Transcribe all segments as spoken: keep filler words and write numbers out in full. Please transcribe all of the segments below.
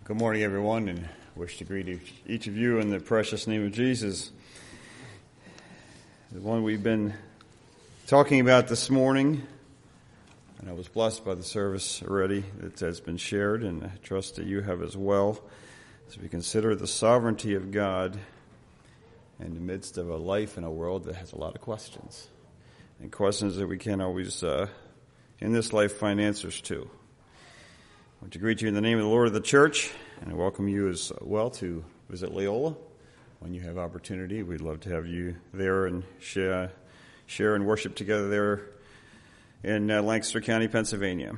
Good morning, everyone, and wish to greet each, each of you in the precious name of Jesus. The one we've been talking about this morning, and I was blessed by the service already that has been shared, and I trust that you have as well, as we consider the sovereignty of God in the midst of a life and a world that has a lot of questions, and questions that we can't always, uh, in this life, find answers to. I want to greet you in the name of the Lord of the Church, and I welcome you as well to visit Loyola when you have opportunity. We'd love to have you there and share, share and worship together there in uh, Lancaster County, Pennsylvania.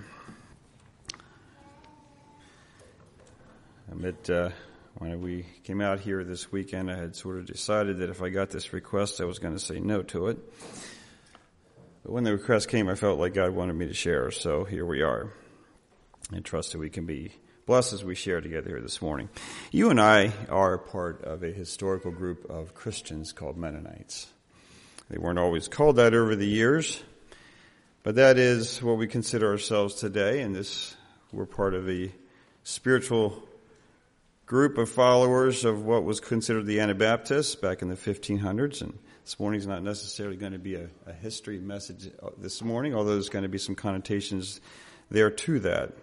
Amid, uh, when we came out here this weekend, I had sort of decided that if I got this request, I was going to say no to it. But when the request came, I felt like God wanted me to share, so here we are. And trust that we can be blessed as we share together here this morning. You and I are part of a historical group of Christians called Mennonites. They weren't always called that over the years, but that is what we consider ourselves today. And this, we're part of a spiritual group of followers of what was considered the Anabaptists back in the fifteen hundreds. And this morning is not necessarily going to be a, a history message this morning, although there's going to be some connotations there to that.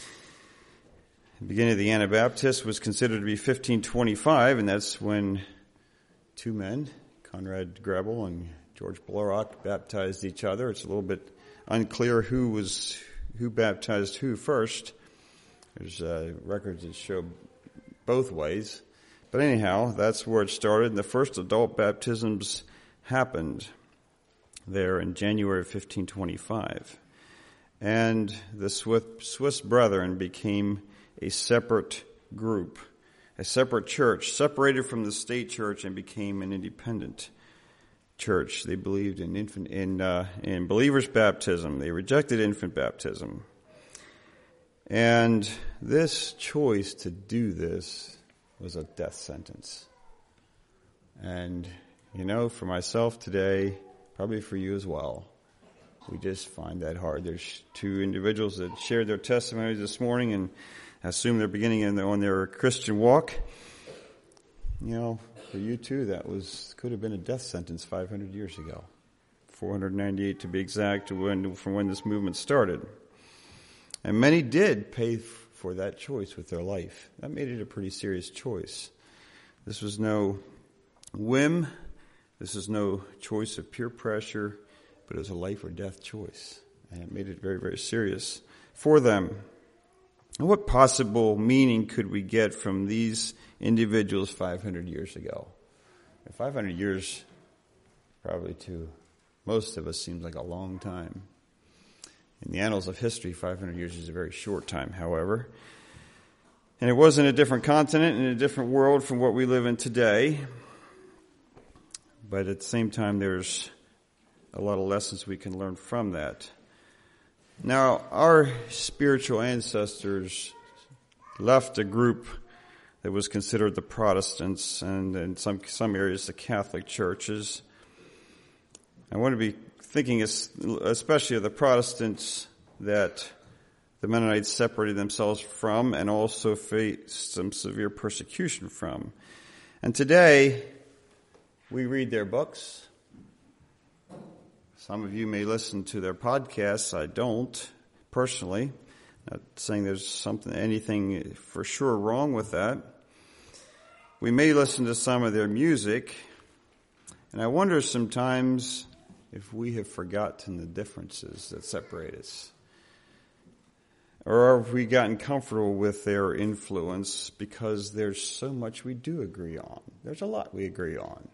The beginning of the Anabaptists was considered to be fifteen twenty-five, and that's when two men, Conrad Grebel and George Blaurock, baptized each other. It's a little bit unclear who was who baptized who first. There's uh, records that show both ways. But anyhow, that's where it started, and the first adult baptisms happened there in January of fifteen twenty-five. And the Swiss Brethren became a separate group, a separate church, separated from the state church and became an independent church. They believed in infant, in, uh, in believers' baptism. They rejected infant baptism. And this choice to do this was a death sentence. And, you know, for myself today, probably for you as well, we just find that hard. There's two individuals that shared their testimonies this morning, and I assume they're beginning in their, on their Christian walk. You know, for you too, that was could have been a death sentence five hundred years ago, four hundred ninety-eight to be exact, when, from when this movement started. And many did pay f- for that choice with their life. That made it a pretty serious choice. This was no whim. This is no choice of peer pressure, but it was a life or death choice. And it made it very, very serious for them. And what possible meaning could we get from these individuals five hundred years ago? five hundred years, probably to most of us, seems like a long time. In the annals of history, five hundred years is a very short time, however. And it was in a different continent, in a different world from what we live in today. But at the same time, there's a lot of lessons we can learn from that. Now, our spiritual ancestors left a group that was considered the Protestants, and in some some areas the Catholic churches. I want to be thinking especially of the Protestants that the Mennonites separated themselves from and also faced some severe persecution from. And today, we read their books. Some of you may listen to their podcasts. I don't, personally. Not saying there's something, anything for sure wrong with that. We may listen to some of their music. And I wonder sometimes if we have forgotten the differences that separate us. Or have we gotten comfortable with their influence because there's so much we do agree on. There's a lot we agree on.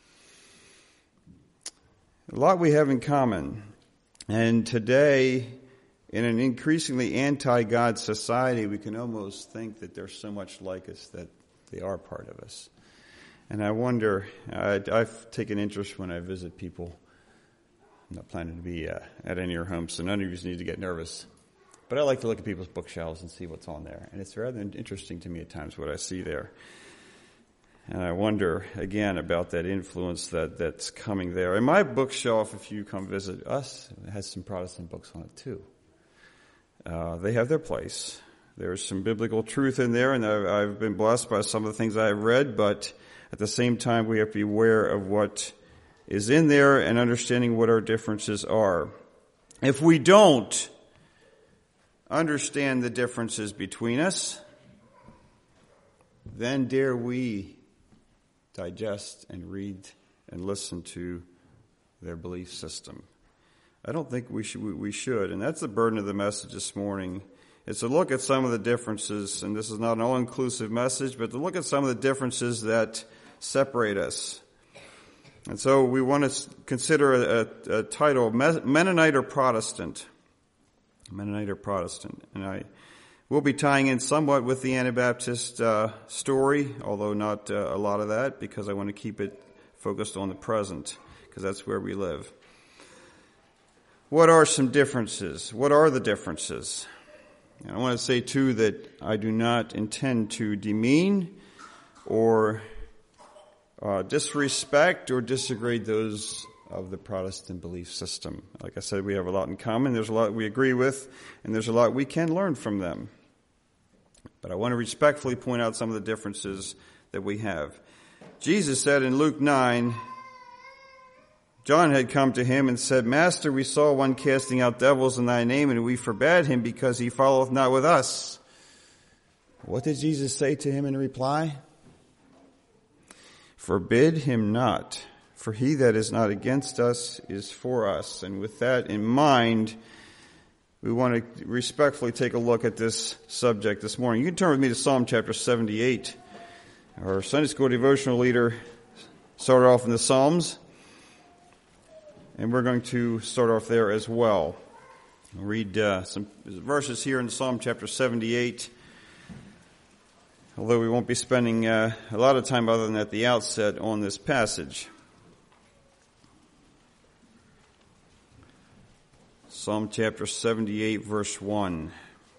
A lot we have in common. And today, in an increasingly anti-God society, we can almost think that they're so much like us that they are part of us. And I wonder, I, I've taken interest when I visit people. I'm not planning to be uh, at any of your homes, so none of you need to get nervous. But I like to look at people's bookshelves and see what's on there. And it's rather interesting to me at times what I see there. And I wonder, again, about that influence that, that's coming there. And my bookshelf, if you come visit us, it has some Protestant books on it too. Uh, they have their place. There's some biblical truth in there, and I've, I've been blessed by some of the things I've read, but at the same time, we have to be aware of what is in there and understanding what our differences are. If we don't understand the differences between us, then dare we digest and read and listen to their belief system. I don't think we should, we should, and that's the burden of the message this morning. It's to look at some of the differences, and this is not an all-inclusive message, but to look at some of the differences that separate us. And so we want to consider a, a, a title, Mennonite or Protestant. Mennonite or Protestant. And I will be tying in somewhat with the Anabaptist uh, story, although not uh, a lot of that, because I want to keep it focused on the present, because that's where we live. What are some differences? What are the differences? And I want to say, too, that I do not intend to demean or uh, disrespect or disagree those of the Protestant belief system. Like I said, we have a lot in common. There's a lot we agree with, and there's a lot we can learn from them. But I want to respectfully point out some of the differences that we have. Jesus said in Luke nine, John had come to him and said, Master, we saw one casting out devils in thy name, and we forbade him because he followeth not with us. What did Jesus say to him in reply? Forbid him not, for he that is not against us is for us. And with that in mind, we want to respectfully take a look at this subject this morning. You can turn with me to Psalm chapter seventy-eight. Our Sunday school devotional leader started off in the Psalms, and we're going to start off there as well. I'll read uh, some verses here in Psalm chapter seventy-eight, although we won't be spending uh, a lot of time other than at the outset on this passage. Psalm chapter seventy-eight, verse one.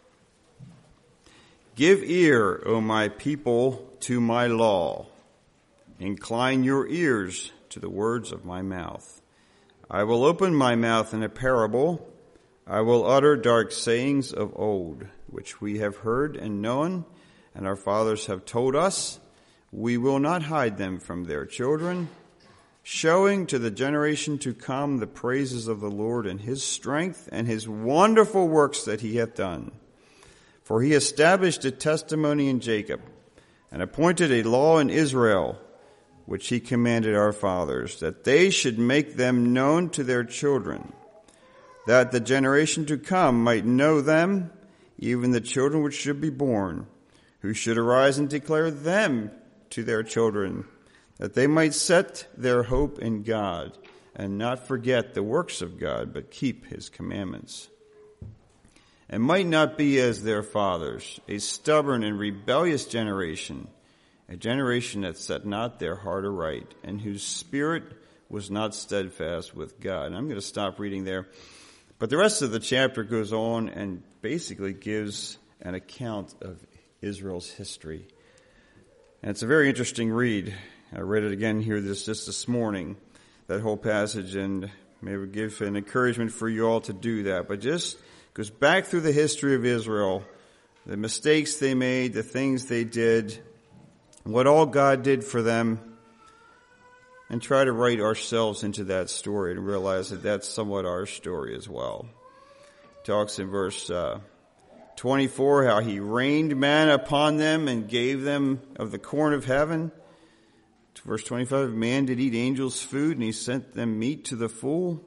Give ear, O my people, to my law. Incline your ears to the words of my mouth. I will open my mouth in a parable. I will utter dark sayings of old, which we have heard and known, and our fathers have told us. We will not hide them from their children, showing to the generation to come the praises of the Lord and his strength and his wonderful works that he hath done. For he established a testimony in Jacob and appointed a law in Israel, which he commanded our fathers, that they should make them known to their children, that the generation to come might know them, even the children which should be born, who should arise and declare them to their children, that they might set their hope in God, and not forget the works of God, but keep his commandments, and might not be as their fathers, a stubborn and rebellious generation, a generation that set not their heart aright, and whose spirit was not steadfast with God. And I'm going to stop reading there. But the rest of the chapter goes on and basically gives an account of Israel's history. And it's a very interesting read. I read it again here this just this morning, that whole passage, and maybe give an encouragement for you all to do that. But just goes back through the history of Israel, the mistakes they made, the things they did, what all God did for them, and try to write ourselves into that story and realize that that's somewhat our story as well. It talks in verse uh, twenty-four how he rained manna upon them and gave them of the corn of heaven. Verse twenty-five, man did eat angels' food, and he sent them meat to the full.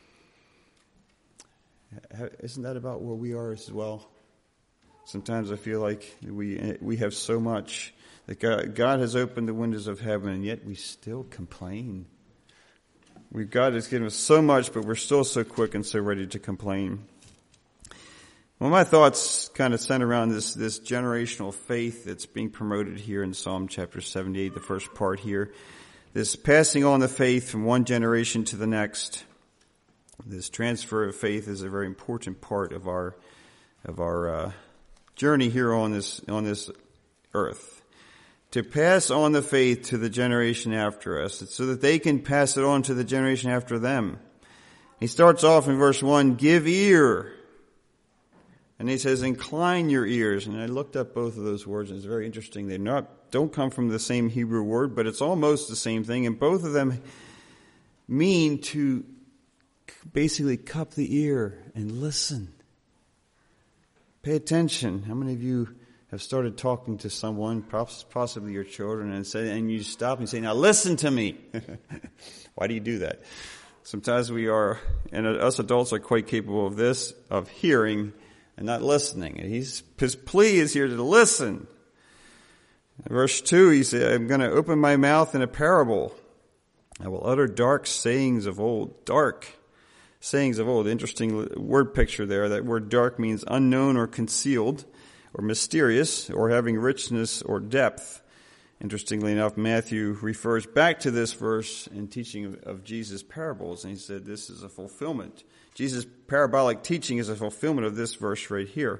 Isn't that about where we are as well? Sometimes I feel like we we have so much that God, God has opened the windows of heaven, and yet we still complain. We've God has given us so much, but we're still so quick and so ready to complain. Well, my thoughts kind of center around this, this generational faith that's being promoted here in Psalm chapter seventy-eight, the first part here. This passing on the faith from one generation to the next. This transfer of faith is a very important part of our of our uh, journey here on this on this earth. To pass on the faith to the generation after us, so that they can pass it on to the generation after them. He starts off in verse one, give ear And he says, incline your ears. And I looked up both of those words, and it's very interesting. They not don't come from the same Hebrew word, but it's almost the same thing. And both of them mean to basically cup the ear and listen. Pay attention. How many of you have started talking to someone, possibly your children, and say, and you stop and say, now listen to me. Why do you do that? Sometimes we are, and us adults are quite capable of this, of hearing and not listening. And he's, his plea is here to listen. In verse two, he said, I'm going to open my mouth in a parable. I will utter dark sayings of old. Dark sayings of old. Interesting word picture there. That word dark means unknown or concealed or mysterious or having richness or depth. Interestingly enough, Matthew refers back to this verse in teaching of, of Jesus' parables, and he said this is a fulfillment. Jesus' parabolic teaching is a fulfillment of this verse right here.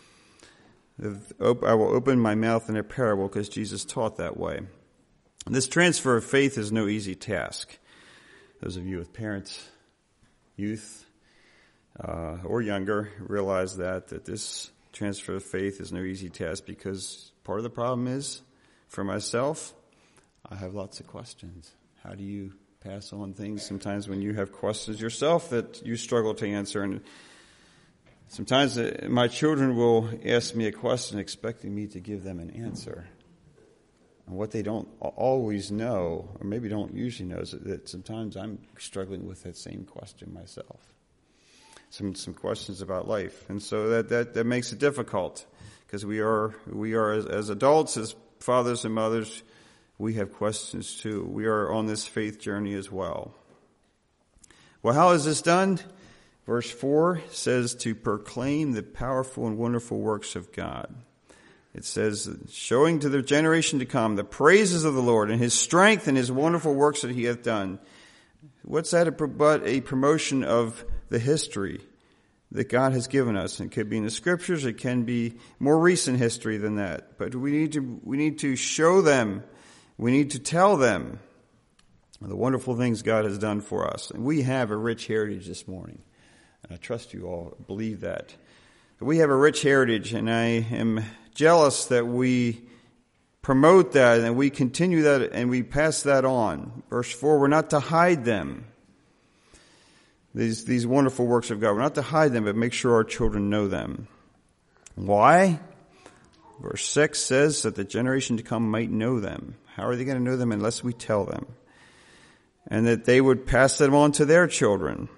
I will open my mouth in a parable because Jesus taught that way. This transfer of faith is no easy task. Those of you with parents, youth, uh, or younger realize that, that this transfer of faith is no easy task because part of the problem is, for myself, I have lots of questions. How do you pass on things sometimes when you have questions yourself that you struggle to answer? And sometimes my children will ask me a question expecting me to give them an answer. And what they don't always know, or maybe don't usually know, is that sometimes I'm struggling with that same question myself. Some some questions about life. And so that, that, that makes it difficult because we are, we are as, as adults, as fathers and mothers, we have questions too. We are on this faith journey as well. Well, how is this done? Verse four says to proclaim the powerful and wonderful works of God. It says, showing to the generation to come the praises of the Lord and his strength and his wonderful works that he hath done. What's that but a promotion of the history that God has given us? It could be in the scriptures, it can be more recent history than that. But we need to we need to show them, we need to tell them the wonderful things God has done for us. And we have a rich heritage this morning. And I trust you all believe that. We have a rich heritage, and I am jealous that we promote that and we continue that and we pass that on. Verse four, we're not to hide them. These, these wonderful works of God. We're not to hide them, but make sure our children know them. Why? Verse six says that the generation to come might know them. How are they going to know them unless we tell them? And that they would pass them on to their children.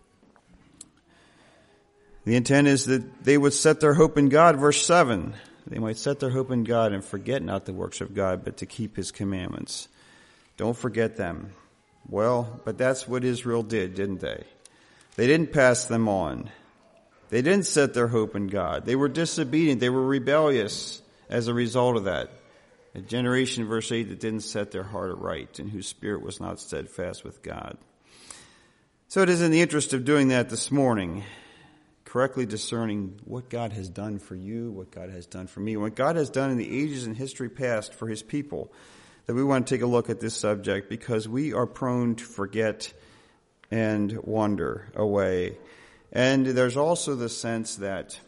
The intent is that they would set their hope in God. Verse seven, they might set their hope in God and forget not the works of God, but to keep his commandments. Don't forget them. Well, but that's what Israel did, didn't they? They didn't pass them on. They didn't set their hope in God. They were disobedient. They were rebellious as a result of that. A generation, verse eight, that didn't set their heart aright and whose spirit was not steadfast with God. So it is in the interest of doing that this morning, correctly discerning what God has done for you, what God has done for me, what God has done in the ages and history past for his people, that we want to take a look at this subject because we are prone to forget and wander away. And there's also the sense that,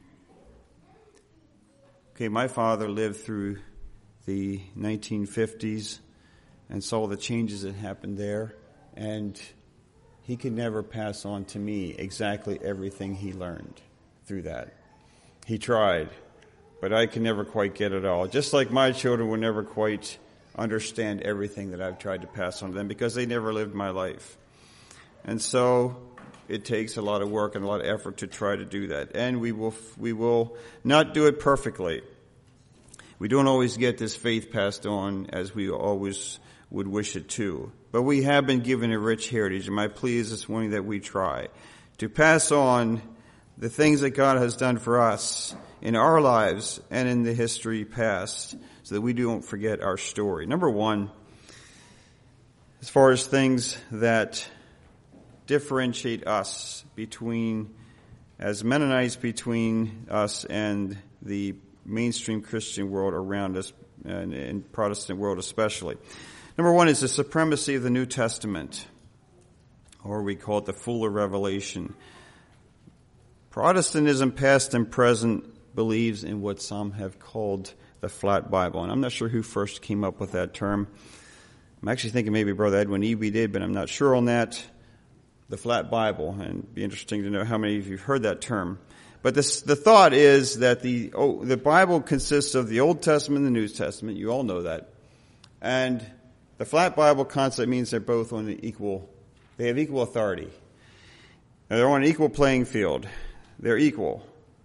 okay, my father lived through the nineteen fifties and saw the changes that happened there, and he could never pass on to me exactly everything he learned through that. He tried, but I could never quite get it all. Just like my children will never quite understand everything that I've tried to pass on to them because they never lived my life. And so it takes a lot of work and a lot of effort to try to do that. And we will we will not do it perfectly. We don't always get this faith passed on as we always would wish it to. But we have been given a rich heritage, and my plea is this morning that we try to pass on the things that God has done for us in our lives and in the history past so that we don't forget our story. Number one, as far as things that differentiate us between, as Mennonites, between us and the mainstream Christian world around us, and, and Protestant world especially. Number one is the supremacy of the New Testament, or we call it the fuller revelation. Protestantism, past and present, believes in what some have called the flat Bible. And I'm not sure who first came up with that term. I'm actually thinking maybe Brother Edwin Eby did, but I'm not sure on that. The flat Bible. And it'd be interesting to know how many of you have heard that term. But this, the thought is that the, oh, the Bible consists of the Old Testament and the New Testament. You all know that. And the flat Bible concept means they're both on the equal, they have equal authority. They're on an equal playing field. They're equal.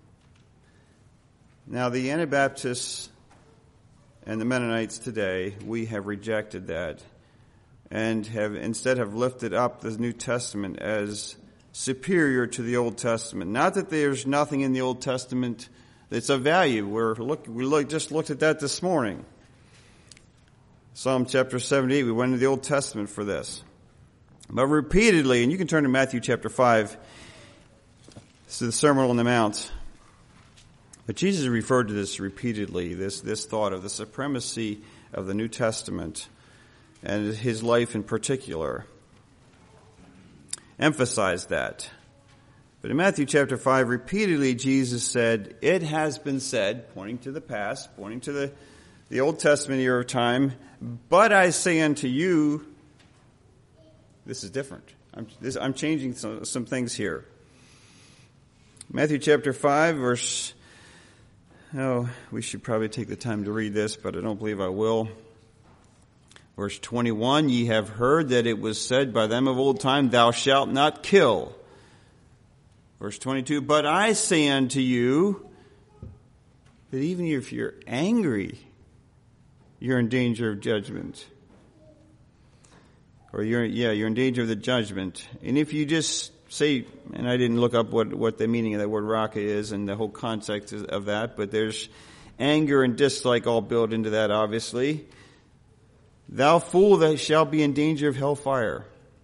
Now, the Anabaptists and the Mennonites today, we have rejected that and have instead have lifted up the New Testament as superior to the Old Testament. Not that there's nothing in the Old Testament that's of value. We're look, we look, just looked at that this morning. Psalm chapter seventy-eight, we went into the Old Testament for this. But repeatedly, and you can turn to Matthew chapter five, this is the Sermon on the Mount. But Jesus referred to this repeatedly, this, this thought of the supremacy of the New Testament and his life in particular. Emphasized that. But in Matthew chapter five, repeatedly Jesus said, it has been said, pointing to the past, pointing to the, the Old Testament era of time, but I say unto you, this is different. I'm, this, I'm changing some, some things here. Matthew chapter five, verse, oh, we should probably take the time to read this, but I don't believe I will. Verse twenty-one, ye have heard that it was said by them of old time, thou shalt not kill. Verse twenty-two, but I say unto you that even if you're angry, you're in danger of judgment. Or you're, yeah, you're in danger of the judgment. And if you just say, and I didn't look up what, what the meaning of that word raka is and the whole context of that, but there's anger and dislike all built into that, obviously. Thou fool, that shall be in danger of hellfire.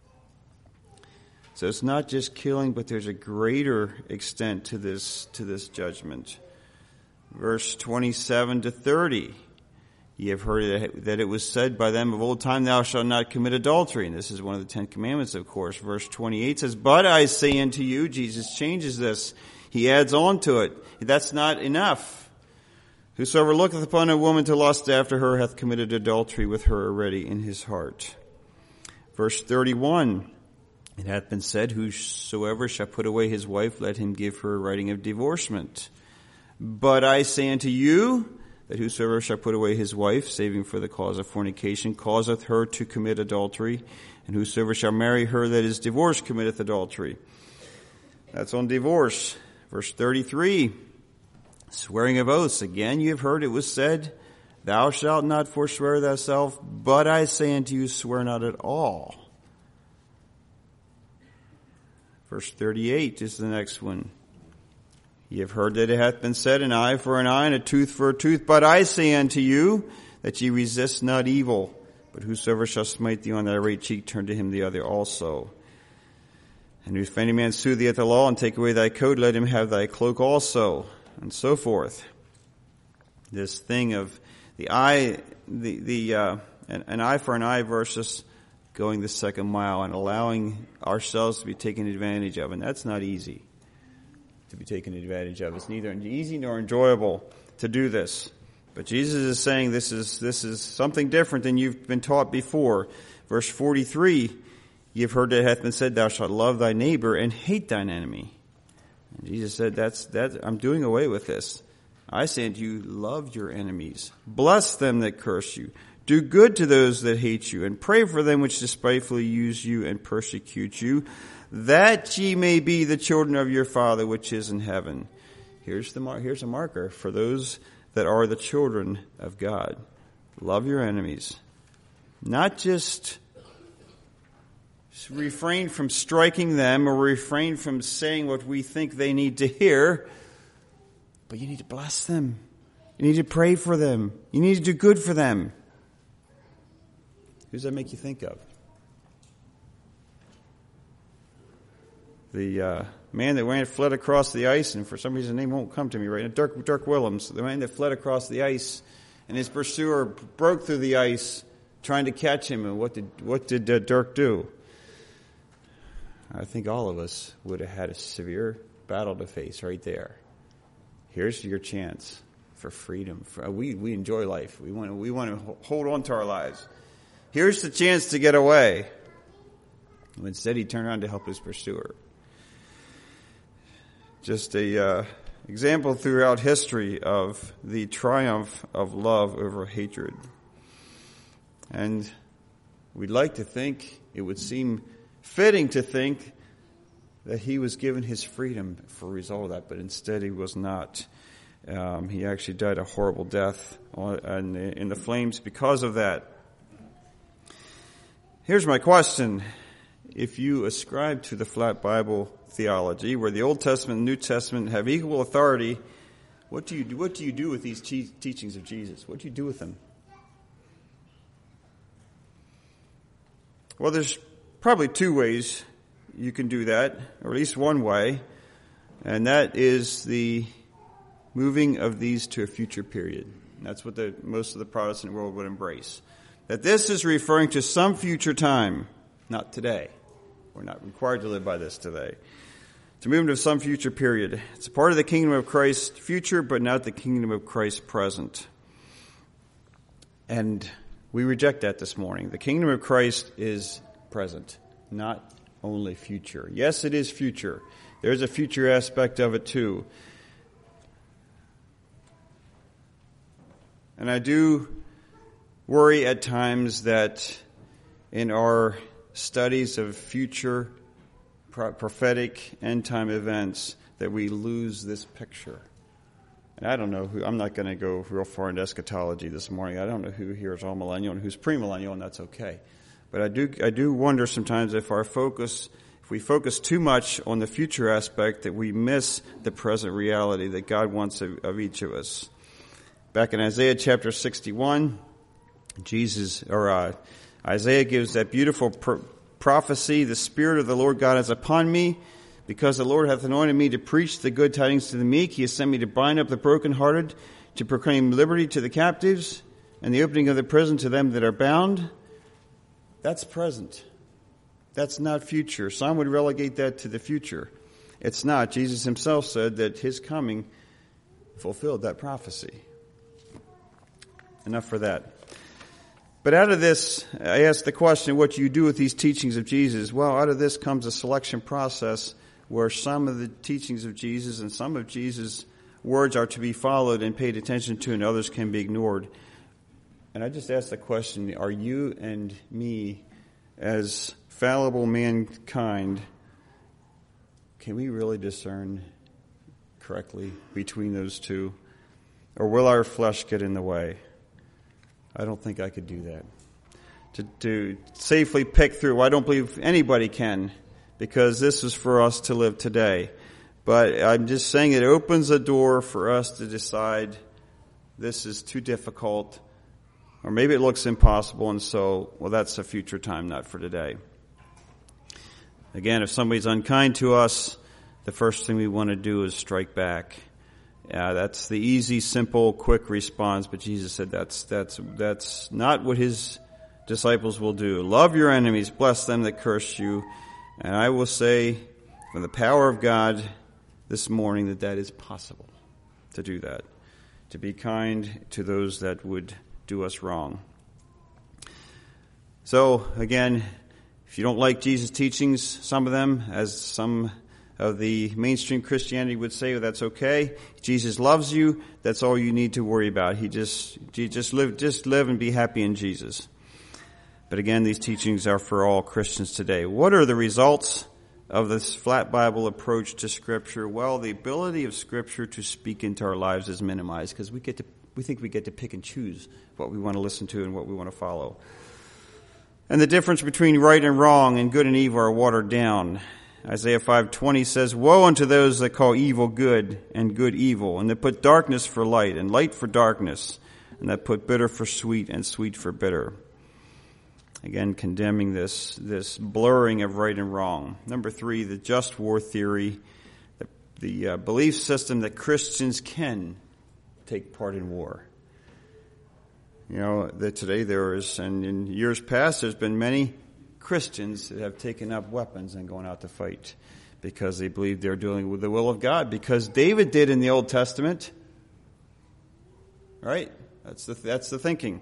So it's not just killing, but there's a greater extent to this, to this judgment. Verse twenty-seven to thirty. Ye have heard that it was said by them of old time, thou shalt not commit adultery. And this is one of the Ten Commandments, of course. Verse twenty-eight says, but I say unto you, Jesus changes this. He adds on to it. That's not enough. Whosoever looketh upon a woman to lust after her hath committed adultery with her already in his heart. Verse thirty-one, it hath been said, whosoever shall put away his wife, let him give her a writing of divorcement. But I say unto you, that whosoever shall put away his wife, saving for the cause of fornication, causeth her to commit adultery, and whosoever shall marry her that is divorced committeth adultery. That's on divorce. Verse thirty-three, swearing of oaths. Again, you have heard it was said, thou shalt not forswear thyself, but I say unto you, swear not at all. Verse thirty-eight is the next one. Ye have heard that it hath been said, an eye for an eye, and a tooth for a tooth. But I say unto you, that ye resist not evil. But whosoever shall smite thee on thy right cheek, turn to him the other also. And if any man sue thee at the law, and take away thy coat, let him have thy cloak also. And so forth. This thing of the eye, the, the, uh, an, an eye for an eye versus going the second mile and allowing ourselves to be taken advantage of. And that's not easy to be taken advantage of. It's neither easy nor enjoyable to do this. But Jesus is saying this is this is something different than you've been taught before. Verse forty-three, ye have heard that it hath been said, thou shalt love thy neighbor and hate thine enemy. And Jesus said, that's that I'm doing away with this. I say unto you, love your enemies. Bless them that curse you. Do good to those that hate you, and pray for them which despitefully use you and persecute you, that ye may be the children of your Father which is in heaven. Here's the mar- here's a marker for those that are the children of God. Love your enemies. Not just refrain from striking them or refrain from saying what we think they need to hear, but you need to bless them. You need to pray for them. You need to do good for them. Who does that make you think of? The uh, man that ran, fled across the ice, and for some reason the name won't come to me right now, Dirk, Dirk Willems, the man that fled across the ice, and his pursuer broke through the ice trying to catch him, and what did what did uh, Dirk do? I think all of us would have had a severe battle to face right there. Here's your chance for freedom. We we enjoy life. We want to, we want to hold on to our lives. Here's the chance to get away. Instead, he turned around to help his pursuer. Just a uh, example throughout history of the triumph of love over hatred. And we'd like to think, it would seem fitting to think that he was given his freedom for a result of that, but instead he was not. Um, he actually died a horrible death on, in, the, in the flames because of that. Here's my question. If you ascribe to the flat Bible theology, where the Old Testament and New Testament have equal authority, what do you do, what do you do with these te- teachings of Jesus? What do you do with them? Well, there's probably two ways you can do that, or at least one way, and that is the moving of these to a future period. That's what the, most of the Protestant world would embrace. That this is referring to some future time, not today. We're not required to live by this today. To move into some future period. It's a part of the kingdom of Christ future, but not the kingdom of Christ present. And we reject that this morning. The kingdom of Christ is present, not only future. Yes, it is future. There's a future aspect of it too. And I do worry at times that in our studies of future prophetic end-time events that we lose this picture. And I don't know who, I'm not going to go real far into eschatology this morning. I don't know who here is all millennial and who's premillennial, and that's okay. But I do, I do wonder sometimes if our focus, if we focus too much on the future aspect, that we miss the present reality that God wants of, of each of us. Back in Isaiah chapter sixty-one, Jesus, or uh, Isaiah gives that beautiful pro- prophecy, the Spirit of the Lord God is upon me, because the Lord hath anointed me to preach the good tidings to the meek. He has sent me to bind up the brokenhearted, to proclaim liberty to the captives, and the opening of the prison to them that are bound. That's present. That's not future. Some would relegate that to the future. It's not. Jesus himself said that his coming fulfilled that prophecy. Enough for that. But out of this, I asked the question, what do you do with these teachings of Jesus? Well, out of this comes a selection process where some of the teachings of Jesus and some of Jesus' words are to be followed and paid attention to, and others can be ignored. And I just asked the question, are you and me, as fallible mankind, can we really discern correctly between those two? Or will our flesh get in the way? I don't think I could do that. To, to safely pick through, I don't believe anybody can, because this is for us to live today. But I'm just saying it opens a door for us to decide this is too difficult, or maybe it looks impossible, and so, well, that's a future time, not for today. Again, if somebody's unkind to us, the first thing we want to do is strike back. Yeah, that's the easy, simple, quick response, but Jesus said that's that's that's not what his disciples will do. Love your enemies, bless them that curse you, and I will say, from the power of God this morning, that that is possible to do that, to be kind to those that would do us wrong. So, again, if you don't like Jesus' teachings, some of them, as some of the mainstream Christianity would say, well, that's okay. Jesus loves you. That's all you need to worry about. He just, you just live, just live and be happy in Jesus. But again, these teachings are for all Christians today. What are the results of this flat Bible approach to Scripture? Well, the ability of Scripture to speak into our lives is minimized because we get to, we think we get to pick and choose what we want to listen to and what we want to follow. And the difference between right and wrong and good and evil are watered down. Isaiah five twenty says, woe unto those that call evil good and good evil, and that put darkness for light and light for darkness, and that put bitter for sweet and sweet for bitter. Again, condemning this, this blurring of right and wrong. Number three, the just war theory, the, the uh, belief system that Christians can take part in war. You know, that today there is, and in years past, there's been many Christians that have taken up weapons and gone out to fight. because they believe they're dealing with the will of God, because David did in the Old Testament. Right? That's the, that's the thinking.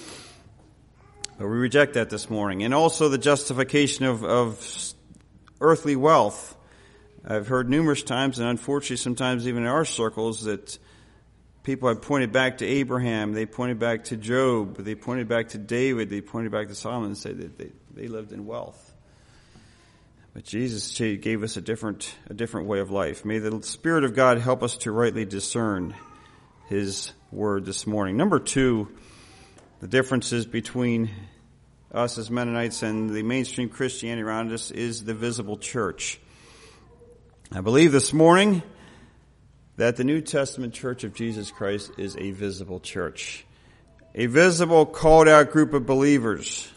But we reject that this morning. And also the justification of, of earthly wealth. I've heard numerous times, and unfortunately sometimes even in our circles, that people have pointed back to Abraham, they pointed back to Job, they pointed back to David, they pointed back to Solomon and said that they, they lived in wealth. But Jesus gave us a different, a different way of life. May the Spirit of God help us to rightly discern His word this morning. Number two, the differences between us as Mennonites and the mainstream Christianity around us is the visible church. I believe this morning that the New Testament Church of Jesus Christ is a visible church. A visible, called out group of believers.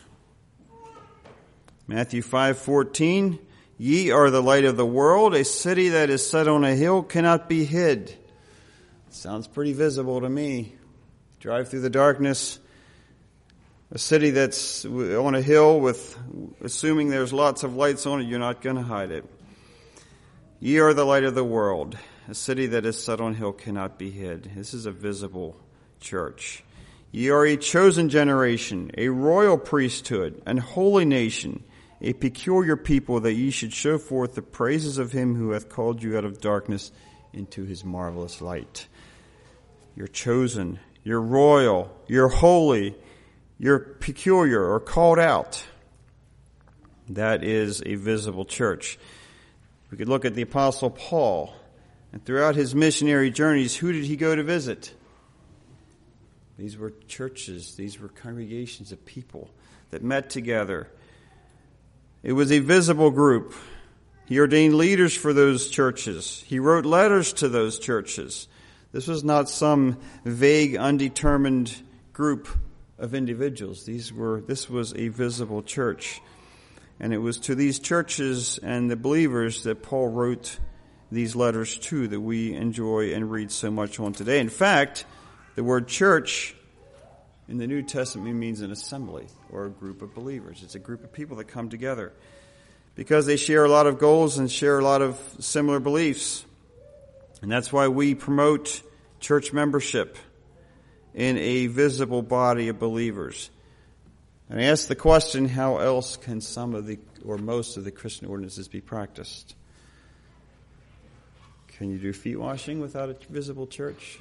Matthew five fourteen, ye are the light of the world. A city that is set on a hill cannot be hid. Sounds pretty visible to me. Drive through the darkness. A city that's on a hill with, assuming there's lots of lights on it, you're not going to hide it. Ye are the light of the world. A city that is set on a hill cannot be hid. This is a visible church. Ye are a chosen generation, a royal priesthood, an holy nation, a peculiar people, that ye should show forth the praises of him who hath called you out of darkness into his marvelous light. You're chosen, you're royal, you're holy, you're peculiar or called out. That is a visible church. We could look at the Apostle Paul, and throughout his missionary journeys, who did he go to visit? These were churches, these were congregations of people that met together. It was a visible group. He ordained leaders for those churches. He wrote letters to those churches. This was not some vague, undetermined group of individuals. These were, this was a visible church. And it was to these churches and the believers that Paul wrote these letters to, that we enjoy and read so much on today. In fact, the word church in the New Testament means an assembly or a group of believers. It's a group of people that come together because they share a lot of goals and share a lot of similar beliefs. And that's why we promote church membership in a visible body of believers. And I ask the question, how else can some of the, or most of the Christian ordinances be practiced? Can you do feet washing without a visible church?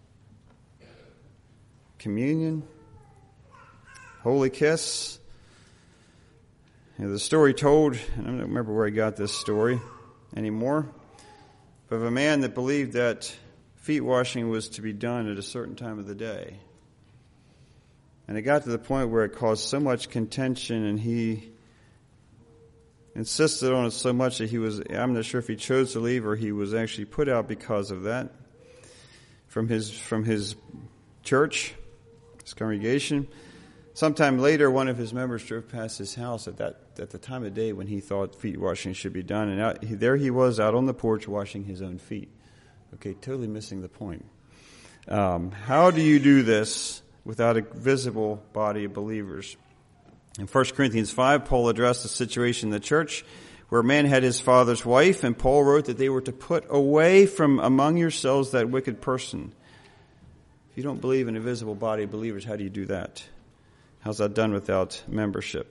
Communion? Holy kiss? You know, the story told, and I don't remember where I got this story anymore, but of a man that believed that feet washing was to be done at a certain time of the day. And it got to the point where it caused so much contention, and he insisted on it so much that he was, I'm not sure if he chose to leave or he was actually put out because of that from his, from his church, his congregation. Sometime later, one of his members drove past his house at that, at the time of day when he thought feet washing should be done. And out, he, there he was out on the porch washing his own feet. Okay, totally missing the point. Um, how do you do this without a visible body of believers? In First Corinthians five, Paul addressed the situation in the church where a man had his father's wife, and Paul wrote that they were to put away from among yourselves that wicked person. If you don't believe in a visible body of believers, how do you do that? How's that done without membership?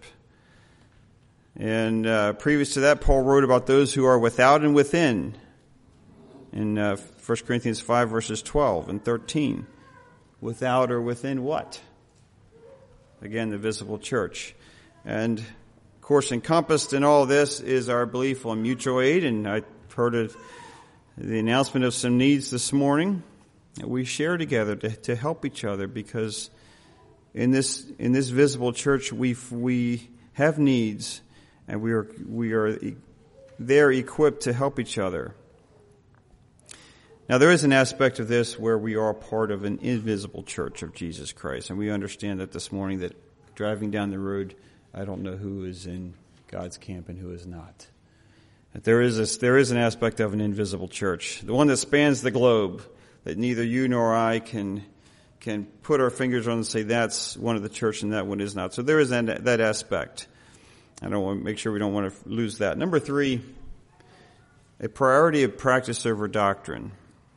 And uh, previous to that, Paul wrote about those who are without and within in uh, First Corinthians five, verses twelve and thirteen. Without or within what? Again, the visible church. And, of course, encompassed in all this is our belief on mutual aid. And I heard of the announcement of some needs this morning that we share together to, to help each other, because in this in this visible church we we have needs, and we are we are there equipped to help each other. Now, there is an aspect of this where we are part of an invisible church of Jesus Christ, and we understand that this morning, that driving down the road, I don't know who is in God's camp and who is not. That there is a, there is an aspect of an invisible church, the one that spans the globe, that neither you nor I can can put our fingers on and say that's one of the church and that one is not. So there is that, that aspect. I don't want to make sure we don't want to lose that. Number three, A priority of practice over doctrine.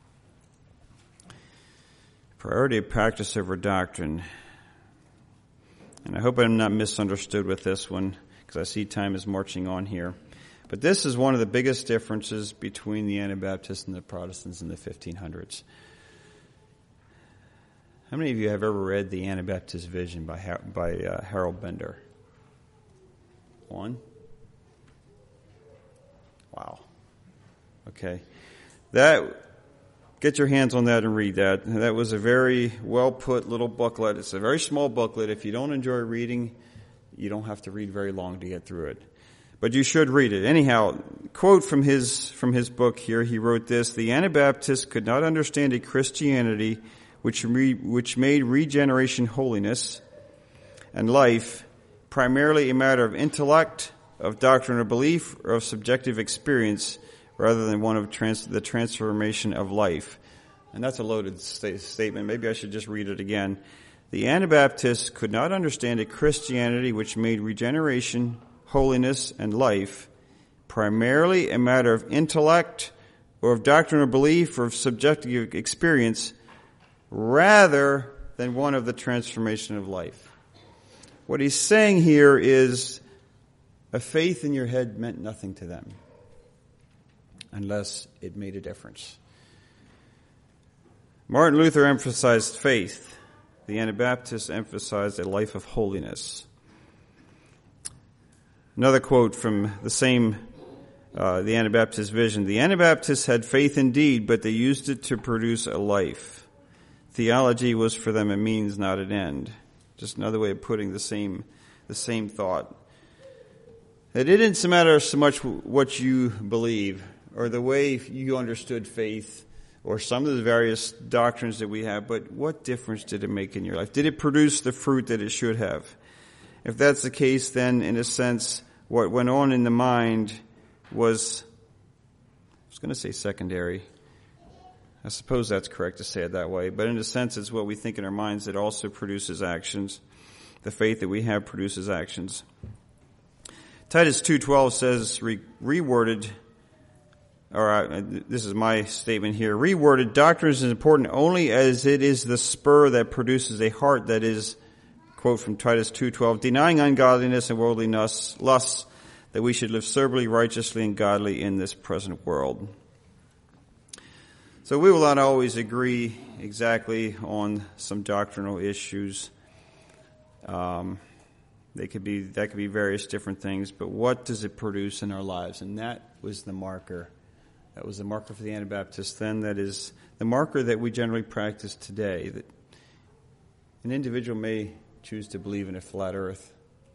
Priority of practice over doctrine. And I hope I'm not misunderstood with this one, because I see time is marching on here. But this is one of the biggest differences between the Anabaptists and the Protestants in the fifteen hundreds. How many of you have ever read The Anabaptist Vision by by uh, Harold Bender? One? Wow. Okay. That, get your hands on that and read that. That was a very well put little booklet. It's a very small booklet. If you don't enjoy reading, you don't have to read very long to get through it. But you should read it. Anyhow, quote from his from his book here, he wrote this: "The Anabaptists could not understand a Christianity which re, which made regeneration, holiness, and life primarily a matter of intellect, of doctrine or belief, or of subjective experience, rather than one of trans, the transformation of life." And that's a loaded sta- statement. Maybe I should just read it again. "The Anabaptists could not understand a Christianity which made regeneration, holiness, and life primarily a matter of intellect, or of doctrine or belief, or of subjective experience, rather than one of the transformation of life." What he's saying here is a faith in your head meant nothing to them unless it made a difference. Martin Luther emphasized faith. The Anabaptists emphasized a life of holiness. Another quote from the same, uh, the Anabaptist Vision: "The Anabaptists had faith indeed, but they used it to produce a life. Theology was for them a means, not an end." Just another way of putting the same, the same thought. It didn't matter so much what you believe or the way you understood faith or some of the various doctrines that we have, but what difference did it make in your life? Did it produce the fruit that it should have? If that's the case, then in a sense, what went on in the mind was, I was going to say secondary. I suppose that's correct to say it that way, but in a sense it's what we think in our minds that also produces actions. The faith that we have produces actions. Titus two twelve says, re- reworded, or uh, this is my statement here, reworded, "Doctrine is important only as it is the spur that produces a heart that is," quote from Titus two twelve, "denying ungodliness and worldly lusts, that we should live soberly, righteously, and godly in this present world." So we will not always agree exactly on some doctrinal issues. Um, they could be that could be various different things, but what does it produce in our lives? And that was the marker. That was the marker for the Anabaptists then. That is the marker that we generally practice today. That an individual may choose to believe in a flat earth.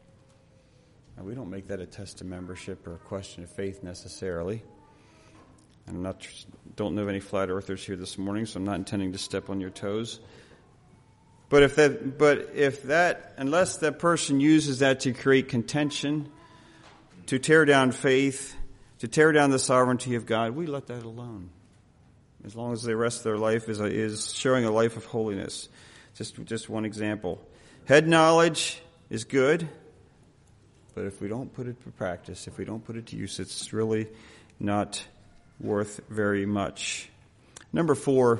Now, we don't make that a test of membership or a question of faith necessarily. I'm not, don't know of any flat earthers here this morning, so I'm not intending to step on your toes. But if that, but if that, unless that person uses that to create contention, to tear down faith, to tear down the sovereignty of God, we let that alone. As long as the rest of their life is is showing a life of holiness. Just just one example. Head knowledge is good, but if we don't put it to practice, if we don't put it to use, it's really not worth very much. Number four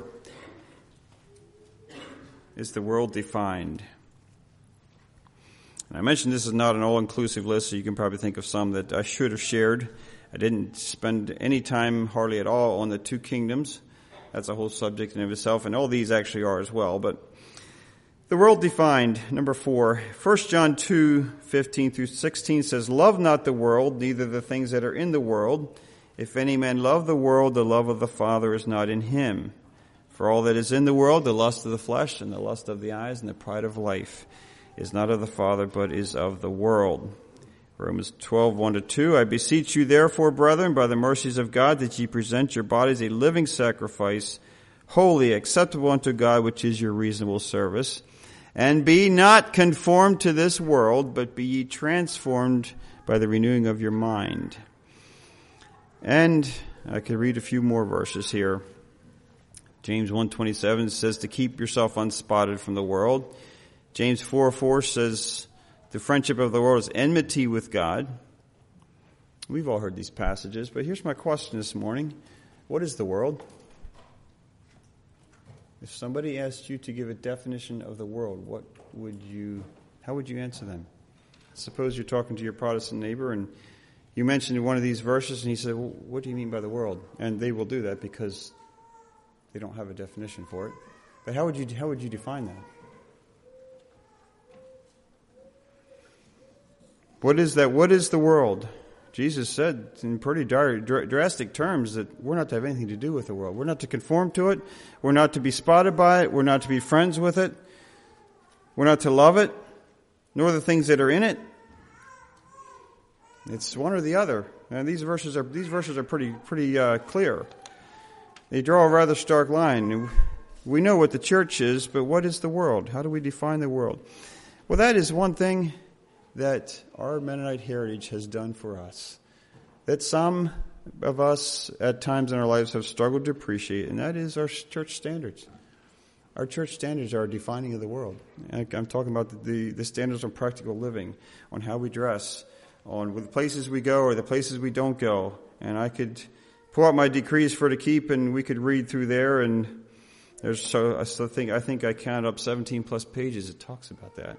is the world defined. And I mentioned this is not an all-inclusive list, so you can probably think of some that I should have shared. I didn't spend any time, hardly at all, on the two kingdoms. That's a whole subject in of itself, and all these actually are as well. But the world defined, number four. First John two fifteen through sixteen says, "Love not the world, neither the things that are in the world. If any man love the world, the love of the Father is not in him. For all that is in the world, the lust of the flesh and the lust of the eyes and the pride of life, is not of the Father, but is of the world." Romans twelve, one to two, "I beseech you therefore, brethren, by the mercies of God, that ye present your bodies a living sacrifice, holy, acceptable unto God, which is your reasonable service. And be not conformed to this world, but be ye transformed by the renewing of your mind." And I could read a few more verses here. James one twenty-seven says to keep yourself unspotted from the world. James four four says the friendship of the world is enmity with God. We've all heard these passages, but here's my question this morning. What is the world? If somebody asked you to give a definition of the world, what would you, how would you answer them? Suppose you're talking to your Protestant neighbor and you mentioned one of these verses and he said, well, what do you mean by the world? And they will do that because they don't have a definition for it. But how would you, how would you define that? What is that? What is the world? Jesus said in pretty drastic terms that we're not to have anything to do with the world. We're not to conform to it. We're not to be spotted by it. We're not to be friends with it. We're not to love it, nor the things that are in it. It's one or the other. And these verses are these verses are pretty pretty uh, clear. They draw a rather stark line. We know what the church is, but what is the world? How do we define the world? Well, that is one thing that our Mennonite heritage has done for us, that some of us at times in our lives have struggled to appreciate, and that is our church standards. Our church standards are a defining of the world. I'm talking about the, the standards on practical living, on how we dress, on the places we go or the places we don't go. And I could pull out my decrees for to keep, and we could read through there, and there's so I still think I think I count up seventeen plus pages that talks about that.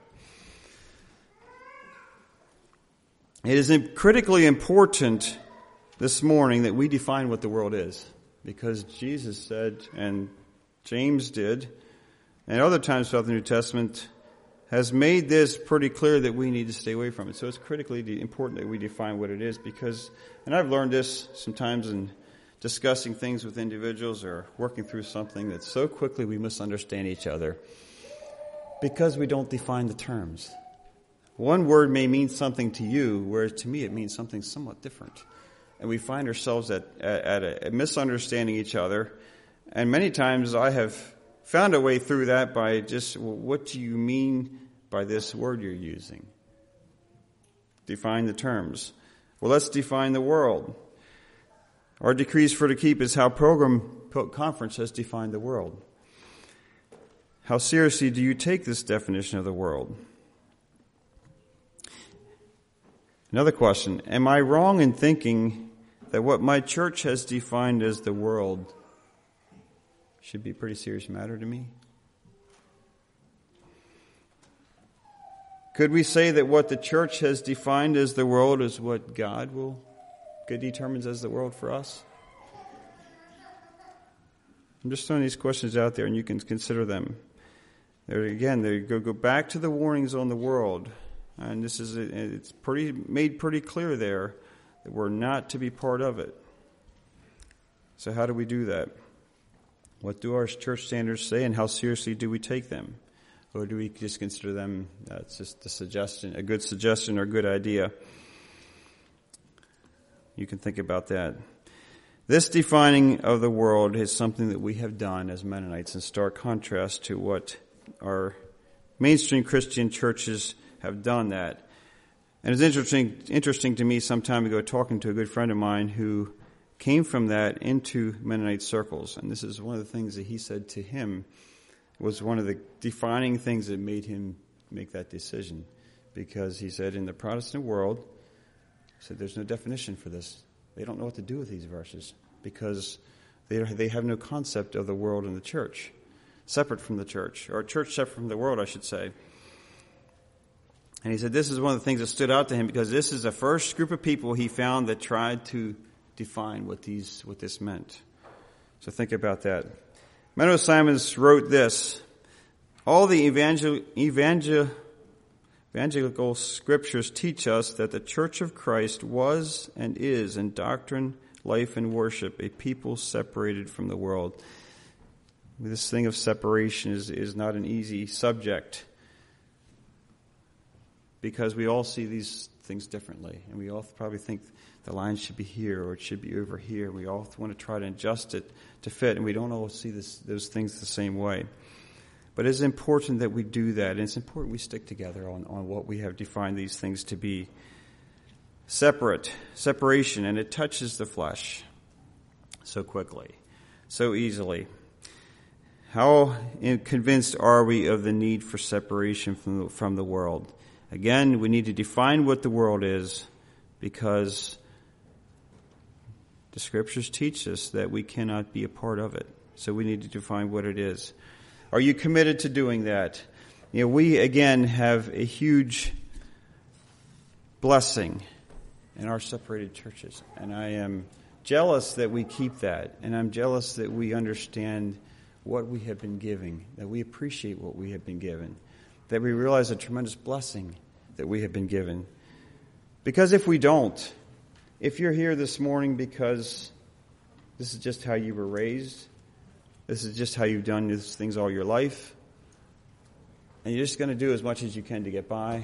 It is critically important this morning that we define what the world is, because Jesus said, and James did, and other times throughout the New Testament, has made this pretty clear that we need to stay away from it. So it's critically important that we define what it is, because, and I've learned this sometimes in discussing things with individuals or working through something, that so quickly we misunderstand each other because we don't define the terms. One word may mean something to you, whereas to me it means something somewhat different. And we find ourselves at, at, at a, misunderstanding each other. And many times I have found a way through that by just, well, what do you mean by this word you're using? Define the terms. Well, let's define the world. Our decrees for to keep is how Program Conference has defined the world. How seriously do you take this definition of the world? Another question, am I wrong in thinking that what my church has defined as the world should be a pretty serious matter to me? Could we say that what the church has defined as the world is what God will God determines as the world for us? I'm just throwing these questions out there and you can consider them. There again, they go, go back to the warnings on the world. And this is it's pretty made pretty clear there that we're not to be part of it. So how do we do that? What do our church standards say, and how seriously do we take them? Or do we just consider them that's uh, just a suggestion, a good suggestion or a good idea? You can think about that. This defining of the world is something that we have done as Mennonites in stark contrast to what our mainstream Christian churches have done that. And it's interesting interesting to me some time ago talking to a good friend of mine who came from that into Mennonite circles. And this is one of the things that he said to him was one of the defining things that made him make that decision. Because he said in the Protestant world, he said there's no definition for this. They don't know what to do with these verses because they they have no concept of the world and the church, separate from the church, or a church separate from the world, I should say. And he said this is one of the things that stood out to him because this is the first group of people he found that tried to define what these what this meant. So think about that. Menno Simons wrote this: all the evangel, evangel, evangelical scriptures teach us that the Church of Christ was and is in doctrine, life, and worship a people separated from the world. This thing of separation is, is not an easy subject, because we all see these things differently, and we all probably think the line should be here or it should be over here. We all want to try to adjust it to fit, and we don't always see this, those things the same way. But it's important that we do that, and it's important we stick together on, on what we have defined these things to be. Separate, separation, and it touches the flesh so quickly, so easily. How convinced are we of the need for separation from the, from the world? Again, we need to define what the world is, because The Scriptures teach us that we cannot be a part of it. So we need to define what it is. Are you committed to doing that? You know, we, again, have a huge blessing in our separated churches. And I am jealous that we keep that. And I'm jealous that we understand what we have been giving, that we appreciate what we have been given, that we realize a tremendous blessing that we have been given. Because if we don't, if you're here this morning because this is just how you were raised, this is just how you've done these things all your life, and you're just going to do as much as you can to get by,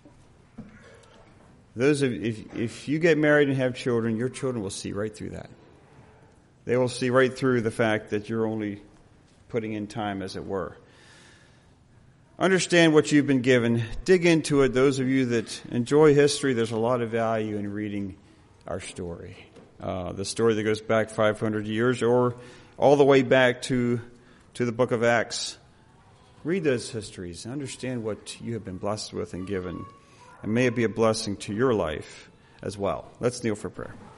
those of, if, if you get married and have children, your children will see right through that. They will see right through the fact that you're only putting in time, as it were. Understand what you've been given. Dig into it. Those of you that enjoy history, there's a lot of value in reading our story. Uh, the story that goes back five hundred years or all the way back to, to the book of Acts. Read those histories. Understand what you have been blessed with and given. And may it be a blessing to your life as well. Let's kneel for prayer.